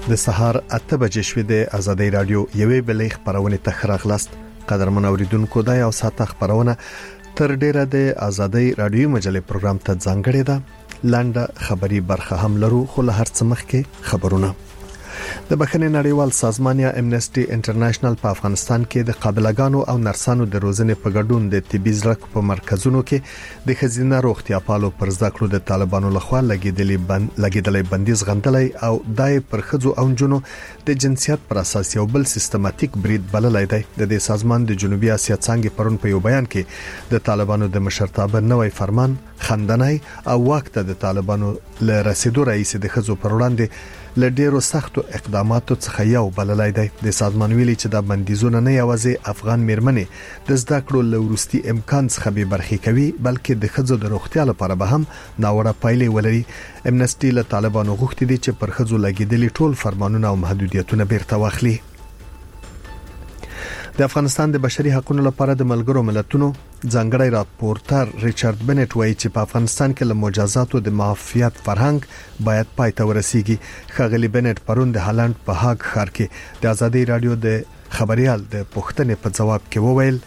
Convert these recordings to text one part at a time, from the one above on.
د سهار 8 بجې شوې د ازادي رادیو یوې بلې خبرونه تخراغلاست قدرمن اوریدونکو د یو ساعت خبرونه تر ډیره د ازادي رادیو مجلې پروګرام ته ځانګړې ده لاندې خبري برخه هم لرو خو له هر څه مخکې خبرونه د بخښنې نړیوال سازمان یا امنسټي انټرنیشنل په افغانستان کې د قابلګانو او نرسانو د روزنې په ګډون د طبي زرک په مرکزونو کې د خزینه روغتیا پالو پر ذکر د طالبانو لخوا لګیدلې بندیز غندلې او دای پر خځو او جنونو د جنسیت پر اساس یو بل سیستماتیک برید بللای دی د سازمان د جنوبي اسیا څنګه پرون په یو بیان کې د طالبانو د مشرتابه نوې فرمان خندنای او وخت د طالبانو ل رسیدو رئیس د خځو پر وړاندې لډیرو سختو اقداماتو څخه یو بللای دی د سازمان ویلي چې د بندیزونو نه یوازې افغان میرمنې د زده کړو لورستي امکان څخه به برخې کوي بلکې د خځو د روغتیا لپاره به هم ناوړه پایلې ولري امنسټي له طالبانو غوښتي دي چې پر خځو لګیدلي ټول فرمانونه او محدودیتونه بیرته واخلي د افغانستان د بشري حقوقو لپاره د ملګرو ملتونو ځانګړی راپورټر ریچارډ بنټ وایي چې په افغانستان کې له مجازاتو د معافیت فرهنګ باید پای ته ورسیږي خغلی بنټ پرون د هالند په هاګ ښار کې د ازادي رادیو د خبريال د پوښتنې په جواب کې وویل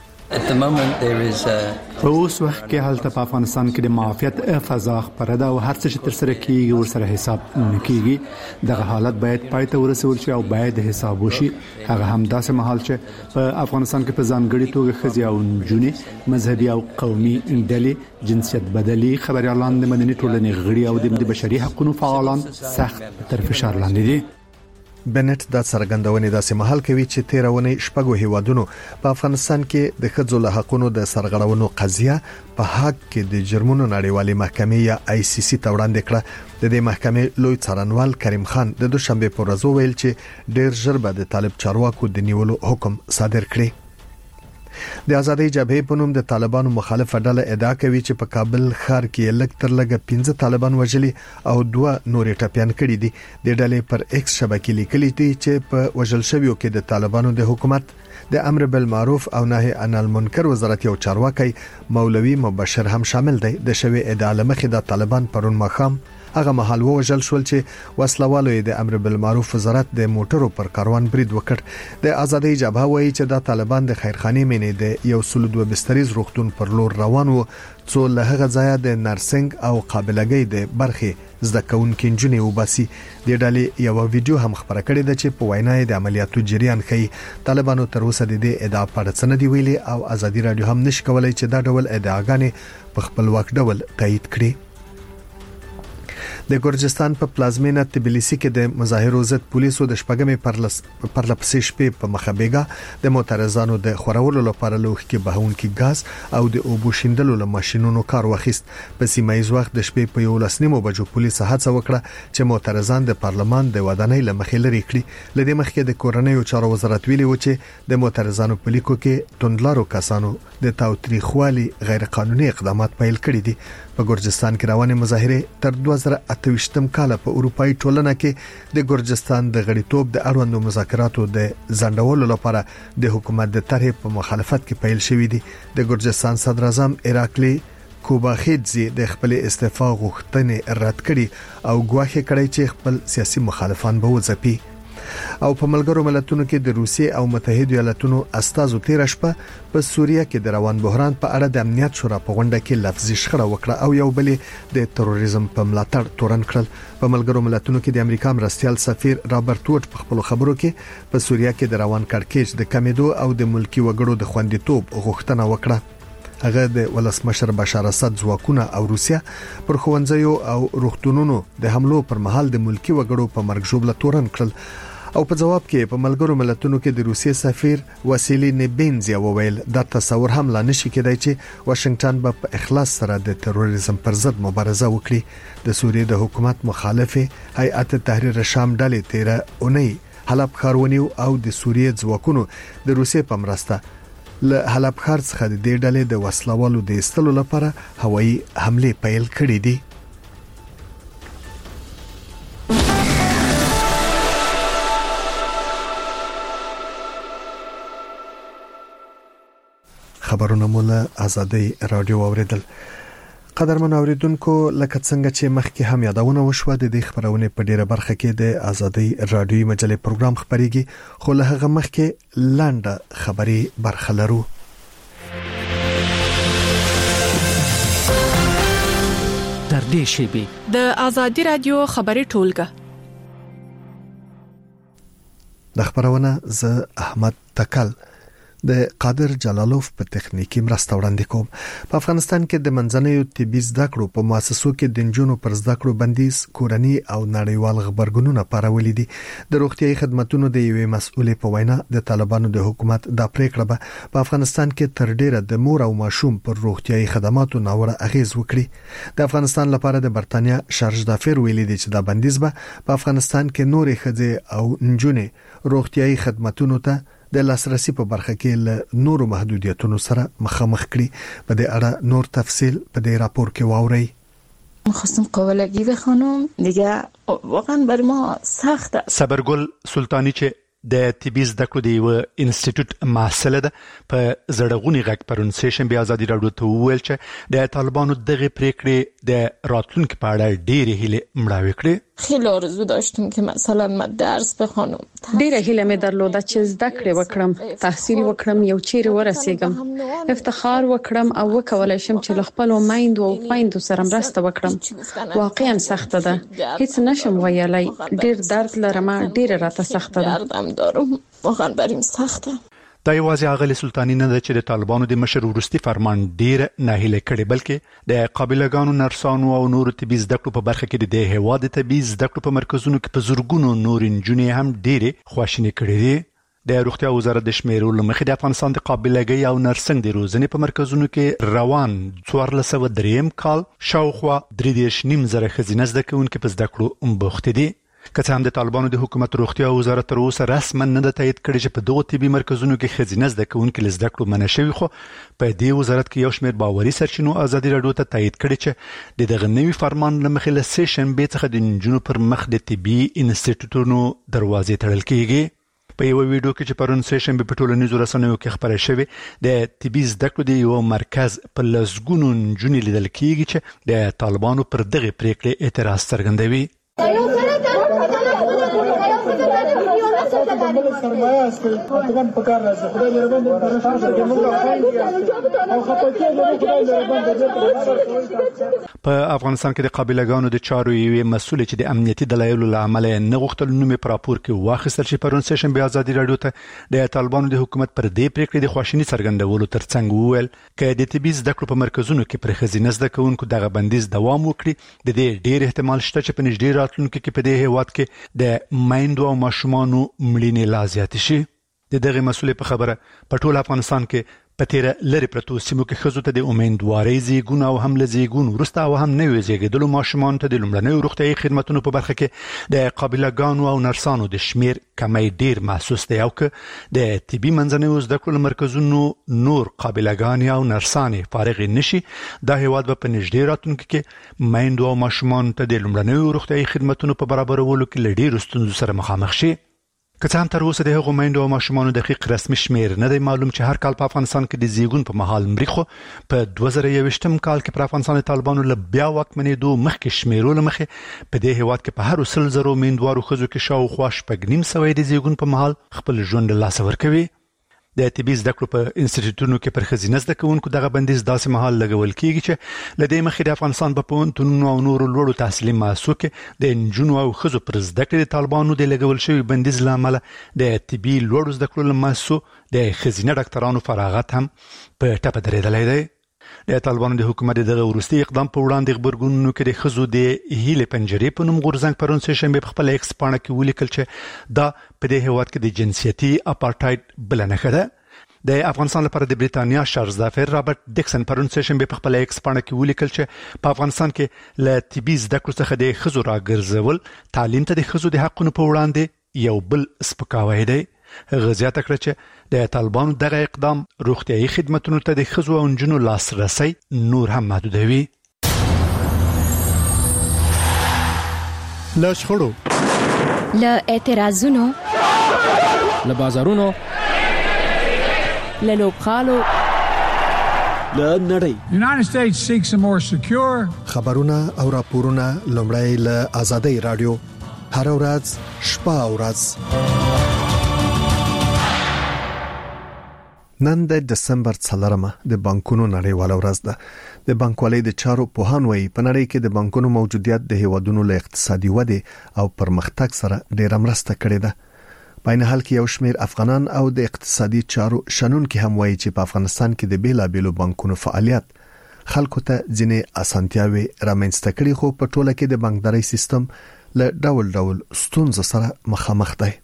په اوس وخت کې حالت په افغانستان کې د معافیت فضا خبره ده او هر څه چې تر سره کیږي ورسره حساب نه کیږي دغه حالت باید پای ته ورسول شي او باید حساب وشي هغه هم داسې مهال چې په افغانستان کې په ځانګړي توګه خځې او جنونې مذهبي او قومي ډلې جنسیت بدلي خبريالان د مدني ټولنې غړي او د بشري حقوقو فعالان سخت تر فشار لاندې دي بنټ د سرګندونې داسې محل کوي چې 13 ونې شپږو هیوادونو په افغانستان کې د خځو له حقوقو د سرغړونو قضیه په هاګ کې د جرمونو نړیوالې محکمې یا ICC ته وړاندې کړه د دې محکمې لوی څارنوال کریم خان د دوشنبه په ورځ ویل چې ډېر ژر به د طالب چارواکو د نیولو حکم صادر کړي د ازادي جبهې په نوم د طالبانو مخالفه ډله ادعا کوي چې په کابل ښار کې لږ تر لږه 15 طالبان وژلي او 2 نورې ټپيان کړي دي د ډلې پر ایکس شبکې لیکلي دي چې په وژل شویو کې د طالبانو د حکومت د امر بالمعروف او نهي عن المنکر وزارت یو چارواکي مولوي مبشر هم شامل دی د شوی ادعا لمخې د طالبان پرون مخام هغه محل وژل شول چې وسلوالو د امر بالمعروف وزارت د موټرو پر کاروان برید وکړ د ازادي جبهه وایي چې د طالبان د خیرخانه مینې د یو سلودو بستریز روغتون پر لور روان وو څو له هغه ځای د نرسنګ او قابلګۍ د برخې زده کوونکو انجنونی وباسي د ډلې یو ویډیو هم خبره کړې ده چې په وینا د عملیاتو جریان ښيي طالبانو تر اوسه د دې ادعا په اړه څه نه دی ویلي او ازادي رادیو هم نشي کولای چې دا ډول ادعاګانې په خپل وخت ډول تایید کړي د ګورجستان په پلازمینه تبلیسی کې د مظاهرو ضد پولیسو د شپږمې پرلپسې شپې په مخابېګا د معترضانو د خورولو لپاره لوخ کې بهونکي غاز او د اوبو شیندلو له ماشينونو کار واخیست په سیمایي وخت د شپې په 11 بجو پولیس هڅه وکړه چې معترضان د پارلمان د ودانۍ لمخې لري کړي لدې مخکې د کورنیو چارو وزارت ویلي و چې د معترضانو په لیکو کې توندلارو کسانو د تاوتریخوالي غیر قانوني اقدامات پیل کړي دي په ګورجستان کې روانه مظاهره تر 2028م کال په اروپאי ټولنه کې د ګورجستان د غړیتوب د اړوندو مذاکراتو د ځنډولو لپاره د حکومت د طرح په مخالفت کې پیل شوې دي د ګورجستان صدر اعظم ایراکلی کوباخیدزي د خپل استعفا غوښتنې رد کړي او ګواښ کړی چې خپل سیاسي مخالفان به وځپي او په ملګرو ملتونو کې د روسیې او متحده ایالاتونو استازو تیر شپه په سوریه کې د روان بحران په اړه د امنیت شورا په غونډه کې لفظي شخړه وکړه او یو بل د تروریزم په ملاتړ تورن کړل په ملګرو ملتونو کې د امریکا مرستيال سفیر رابرټ ووډ په خپل خبرو کې په سوریه کې د روان کړکېچ د کمیدو او د ملکی وګړو د خوندیتوب غوښتنه وکړه هغه د ولسمشر بشار اسد ځواکونه او روسیا پر خوندزیو او روغتونونو د حملو پر مهال د ملکی وګړو په مرګ ژوبله تورن کړل او په جواب کې په ملګرو ملتونو کې د روسیې سفیر واسیلی نیبنزیا وویل دا تصور هم لا نشي کېدای چې واشنگټن به په اخلاص سره د تروریزم پر ضد مبارزه وکړي د سوریې د حکومت مخالفه هیئت تحریر شام ډلې 13 اونۍ حلب ښارونیو او د سوریې ځواکونو د روسیې په مرسته له حلب ښار څخه د دې ډلې د وسلوالو د ایستلو لپاره هوایي حمله پیل کړې دي خبرونه مولا ازادي رادیو اوریدل قدرمن اوریدونکو لکه څنګه چې مخکې هم یادونه وشوه د دې خبرونه په ډیره برخه کې د ازادي رادیوي مجلې پروګرام خبريږي خو له هغه مخکې لاندې خبري برخه لرو. تر دې شیبې د ازادي رادیو خبري ټولګه د خبرونه ز احمد تکل د قادر جلالوف په تخنیکی مرسته وړاندې کوم. په افغانستان کې د منځنیو طبي زده کړو په مؤسسو کې د نجونو پر زده کړو بندیز کورنۍ او نړیوال خبرګونونه پارولې دي. د روغتيایي خدماتو د یوې مسؤلې په وینا د طالبانو د حکومت د پریکړه په افغانستان کې تر ډیره د مور او ماشوم پر روغتيایي خدماتو ناوړه اغیز وکړي. د افغانستان لپاره د برتانیا شارج دافر ویلي دي چې دا بندیز به په افغانستان کې نورې ښځې او نجونې روغتيایي خدماتو ته د لاسرسي په برخه کې له نورو محدودیتونو سره مخامخ کړي. په دې اړه نور تفصیل په دې راپور کې واورئ. خواستم قابلگی بخونم دیگه واقعا برای ما سخته. صبرګل سلطانی چې د طبي زده کړو د یو انسټیټیوټ محصله ده په زړغونی غږ پرونسیشن بیا ازادي راډیو ته ویل چې د طالبانو دغه پریکړې د راتلونکو په اړه ډېرې هیله مړاوې کړې. خیلی آرزو داشتم که مثلا من درس بخونم. ډیره هیله مې درلوده چې زده کړې وکړم، تحصیل وکړم، یو چیرې ورسېږم، افتخار وکړم او وکولای شم چې خپل میندو او خویندو سره مرسته وکړم. واقعا سخته ده، هیڅ نشم ویلای، ډیر درد لرم، ډیر راته سخته ده. دارم واقعا بریم سخته. دا یوازې اغلی سلطانی نه ده چې د طالبانو د مشر ورستي فرمان ډیر ناهیله کړي، بلکې د قابلګانو نرسانو او نور طبي زده کړو په برخه کې د هیواد طبي زده کړو په مرکزونو کې په زورګونو نور انجونې هم ډیره خواشینی کړي دي. د روغتیا وزارت د شمیرو لمخې د افغانستان د قابلګۍ او نرسنګ د روزنې په مرکزونو کې روان 1403 کال شاوخوا 3.5 خزینه زده کوونکي په زده کړو بوخت دي. که څه هم د طالبانو د حکومت روغتیا وزارت تر اوسه رسما نه تایید کړی چې په دغه طبي مرکزونو کې خزینه زده کوونکي لزده کړو منع شوی، خو په دې وزارت کې یو شمېر باوري سرچینو ازادي راډیو ته تایید کړی چې دغه نوي فرمان لمخې له سیشن به څخه د نجونو پر مخ د طبي انسټیټیوټونو دروازې تړل کیږي. په یو ویډیو کې چې پرون سیشن په ټولنیزو رسنیو کې خبره شوې د طبي زده کړو د یو مرکز په لسګونو نجونې لیدل کیږي چې د طالبانو پر دغه پریکړې اعتراض څرګندوي. په افغانستان کې د قابلګانو د چارو یوې مسؤل چې د امنیتي دلایلو له امله نه غوښتل نوم په راپور کې واخیستل شي، پرون سیشن بیا ازادي راډیو ته د طالبانو د حکومت پر دې پریکړې د خواشینی څرګندولو ترڅنګ وویل چې د طبي زده کړو په مرکزونو کې پر خزینه زده کوونکو دغه بندیز دوام وکړي. د دې ډېر احتمال شته چې په نږدې راتلونکي کې په دې هیواد کې د میندو او ماشومانو مړینې لا زیاتې شي. د دغه مسولې په خبره په ټول افغانستان کې په تیر لری پرتو سیمو کې خزو ته د امیدوارۍ زیګون او هم لزیګون ورسته او هم نوې زیګیدلو ماشومان ته د لومړنیو روغتیایي خدماتو په برخه کې د قابلګانو او نرسانو د شمیر کمی ډیر محسوس دی، او که د طبي منځنیو زده کړو مرکزونو نور قابلګان او نرسانې فارغ نشي، دا هیواد په نږدې راتلونکي کې میندو او ماشومان ته د لومړنیو روغتیایي خدماتو په برابرولو کې لډیر ستونزو سره مخامخ شي. که څه هم تر اوسه د هغو میندو او ماشومانو دقیق رسمي شمیر نه دی معلوم چې هر کال په افغانستان کې د زیږون په مهال مري، خو په 2021 کال کې پر افغانستان طالبانو له بیا واکمنېدو مخکې شمیرو له مخې په دې هیواد کې په هر 100,000 میندوارو ښځو کې شاوخوا 9.5 د زیږون په مهال خپل ژوند له لاسه ورکوي. د طبي زده کړو په انسټیټیوټونو کې پر خزینه زده کوونکو دغه بندیز داسې مهال لګول کیږي چې لدې مخې د افغانستان په پوهنتونونو او نورو لوړو تحصیلي مؤسسو کې د نجونو او ښځو پر زده کړې د طالبانو د لګول شوي بندیز له امله د طبي لوړو زده کړو له مؤسسو د ښځینه ډاکټرانو فراغت هم په ټپه درېدلی دی. د طالبانو د حکومت دغه وروستي اقدام په وړاندې خبرګونونو کې د ښځو د هیلې پنجرې په نوم غورځنګ پرون سهشنبه په خپل ایکس پاڼه کې ولیکل چې دا په دې هیواد کې د جنسیتي اپارټایډ بل نښه ده. د افغانستان لپاره د بریتانیا شارج دافر رابرټ ډیکسن پرون سهشنبه په خپل ایکس پاڼه کې ولیکل چې په افغانستان کې له طبي زده کړو څخه د ښځو راګرځول تعلیم ته د ښځو د حقونو په وړاندې یو بل سپکاوی دی. هغه زیاته کړه چې د طالبانو دغه اقدام روغتیایي خدماتو ته د ښځو او نجونو لاسرسي نور هم محدودوي. له شخړو، له اعتراضونو، له بازارونو، له لوبخالو، له نړۍ. United States seeks a more secure. خبرونه او راپورونه لومړی له آزادۍ رادیو هر ورځ شپه او ورځ. نن د دسمبر 4مه د بانکونو نړیواله ورځ ده. د بانکوالۍ د چارو پوهان وایي په نړۍ کې د بانکونو موجودیت د هیوادونو له اقتصادي ودې او پرمختګ سره ډېره مرسته کړې ده. په این حال کې یو شمېر افغانان او د اقتصادي چارو شنونکي هم وایي چې په افغانستان کې د بیلابېلو بانکونو فعالیت خلکو ته ځینې اسانتیاوي رامنځته کړي، خو په ټوله کې د بانکدارۍ سیستم له ډول ډول ستونزو سره مخامخ دی.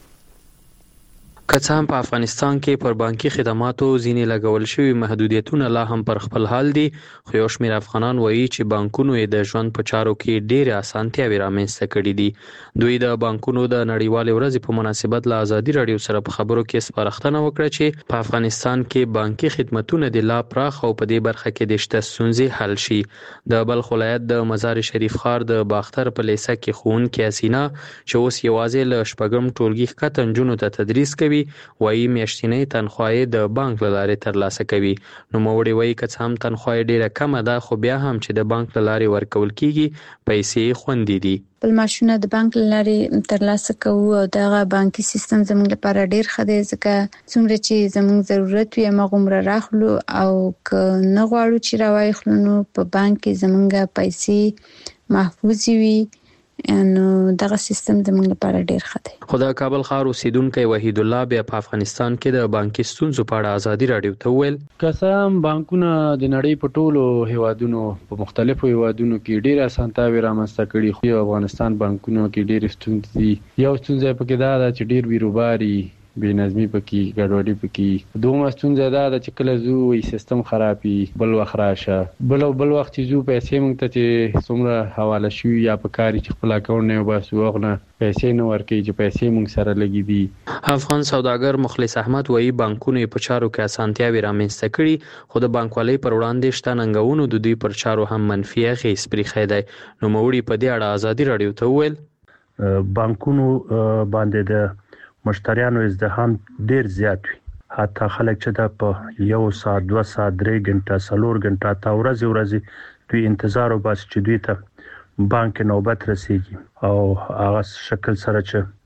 که څه هم په افغانستان کې پر بانکي خدماتو ځینې لګول شوي محدودیتونه لا هم پر خپل حال دي، خو یو شمېر افغانان وایي چې بانکونو یې د ژوند په چارو کې ډېرې اسانتیاوې رامنځته کړي دي. دوی د بانکونو د نړیوالې ورځې په مناسبت له ازادي رادیو سره په خبرو کې سپارښتنه وکړه چې په افغانستان کې بانکي خدماتونه د لا پراخ او په دې برخه کې د شته ستونزې حل شي. د بلخ ولایت د مزار شریف ښار د باختر په لیسه کې ښوونکې حسینا چې اوس یوازې له شپږم ټولګي ښکته نجونو ته تدریس کوي وایي میاشتنۍ تنخواه د بانک له لارې ترلاسه کوي. نوموړي وایي که څه هم تنخواه ډیره کمه ده، خو بیا هم چې د بانک له لارې ورکول کیږي پیسې خوندي دي. بل معاشونه د بانک له لارې ترلاسه کوو او دغه بانکي سیستم زموږ لپاره ډیر ښه دی، ځکه څومره چې زموږ ضرورت وي هغومره راخلو او که نه غواړو چې راوایخلو نو په بانک کې زموږ پیسې محفوظ وي، نو دغه سیستم زموږ لپاره ډیر ښه دی. خو د کابل ښار اوسیدونکی وحید الله بیا په افغانستان کې د بانکي ستونزو په اړه ازادي رادیو ته وویل که څه هم بانکونه د نړۍ په ټولو هیوادونو په مختلفو هیوادونو کې ډیر اسانتیاوې رامنځته کړي، خو افغانستان بانکونو کې ډیر ستونزې دي. یو ستونزه پکې دا ده چې ډیر بیروباري بې نظمي پکې ګډوډي پکې. دومره ستونزه دا ده چې کله زو سیستم خرابي بل وخت راشه بل وخت چې زو پیسې مونږ ته چې څومره حواله شي یا په کاري چې خپل اکاونټ نه وباسو هغه پیسې نه ورکړي چې پیسې مونږ سره لګي دي. افغان سوداګر مخلص احمد وایي بانکونو په چارو کې اسانتیاوې رامنځته کړي، خو د بانکوالۍ پر وړاندې شته ننګونو د دوی پر چارو هم منفي اغېز پرېښی دی. نوموړي په دې اړه ازادي رادیو ته وویل بانکونو باندې د مشتریانو ازدحام ډیر زیات وي، حتی خلک چې دا په 1 ساعت 2 ساعت 3 غنټه 4 غنټه تا ورځ دوی انتظار وباسي چې دوی ته بانک نوبت رسیږي او هغه شکل سره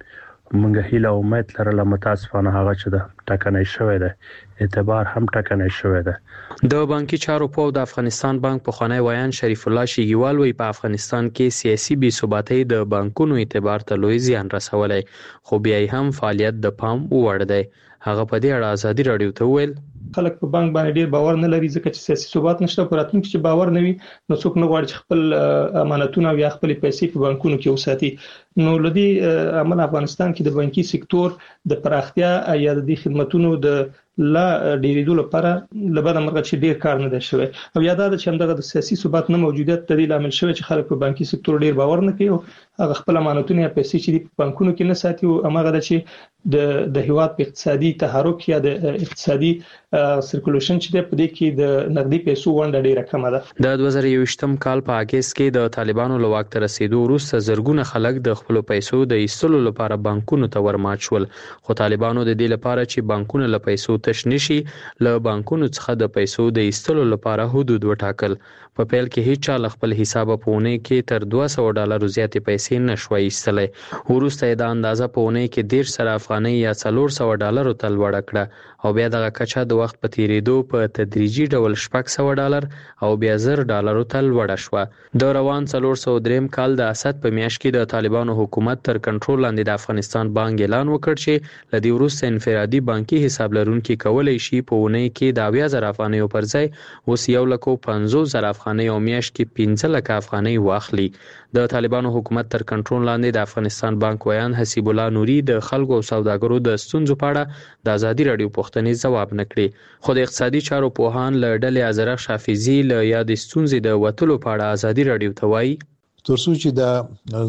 چې موږ هیله او امید لرله متاسفانه هغه چې دا ټاکنه شوې ده اعتبار هم ټاکنه شوې ده. د بانکي چارو په د افغانستان بانک پخوانی ویان شریف الله شیګیوال وی په افغانستان کې سیاسي بې ثباتۍ د بانکونو اعتبار ته لوی زیان رسولی، خو بیا هم فعالیت د پام وړ دی. هغه په دې اړه ازادي رادیو ته وویل خلک په بانک باندې ډیر باور نه لري، ځکه چې سیاسي ثبات نشته. په راتلونکي چې باور نه وي نو څوک نه غواړي چې خپل امانتونه یا خپل پیسې په بانکونو کې وساتي. نو لدی عمل افغانستان کې د بانکي سکتور د پراختیا یا د خدماتونو د لا ډیریدو لپاره لبد امرغه چې ډیر کار نه دی شوی، او یاد ده چې همدغه د سیاسي ثبات نه موجودیت د دې عامل شوی چې خلک په بانکي سکتور ډیر باور نه کوي او هغه خپل امانتونه یا پیسې چې په بانکونو کې نه ساتي، او هغه د چې د هیواد په اقتصادي تحرک یا د اقتصادي سرکولیشن چې په دې کې د نقدي پیسو ونډه ډیره کمه ده. د 2023م کال په اگست کې د طالبانو له واک ته رسیدو وروسته زرګونه خلک د خپل پیسو د ایستلو لپاره بانکونو ته ورمات شول، خو طالبانو د دې لپاره چې بانکونه له پیسو تش نشي له بانکونو څخه د پیسو د ایستلو لپاره حدود وټاکل. په پیل کې هیڅ چا خپل حساب په اونۍ کې تر $200 زیاتې پیسې نشوي ایستلای. وروسته د اندازه په اونۍ کې 1.5 افغانۍ یا $400 تل وړ کړه او بیا دغه کچه د وخت په تیریدو په تدریجي ډول $600 او بیا $1000 تل وړ شو. د روان 403 کال د اسد په میاشت کې د طالبانو حکومت تر کنټرول لاندې د افغانستان بانک اعلان وکړ چې لدی وروسته انفرادي بانکي حساب لرونکي کولای شي په اونۍ کې د 20000 افغانۍ پر ځای اوس 1,50,000 افغانۍ او میاشت کې 15,00,000 افغانۍ واخلي. د طالبانو حکومت تر کنټرول لاندې د افغانستان بانک ویان حسیب الله نوري د خلکو او سوداګرو د ستونزو په اړه د ازادي رادیو پوښتنې ځواب نکړي، خو د اقتصادي چارو پوهان له ډلې ازرق شافعي له یاد ستونزې د وټلو په اړه ازادي رادیو ته وایي ترڅو چې د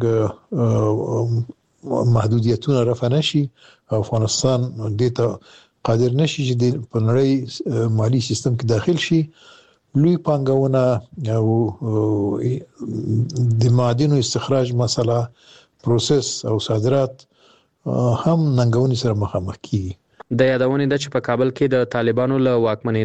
زمونږ محدودیتونه رفع نشي افغانستان دې ته قادر نشي چې په نړۍ مالی سیستم کې داخل شي، لوی پانګونه او د معادنو استخراج مسله پروسس او صادرات هم ننګونې سره مخامخ کیږي. د یادونې د چې په کابل کې د طالبانو له واکمنۍ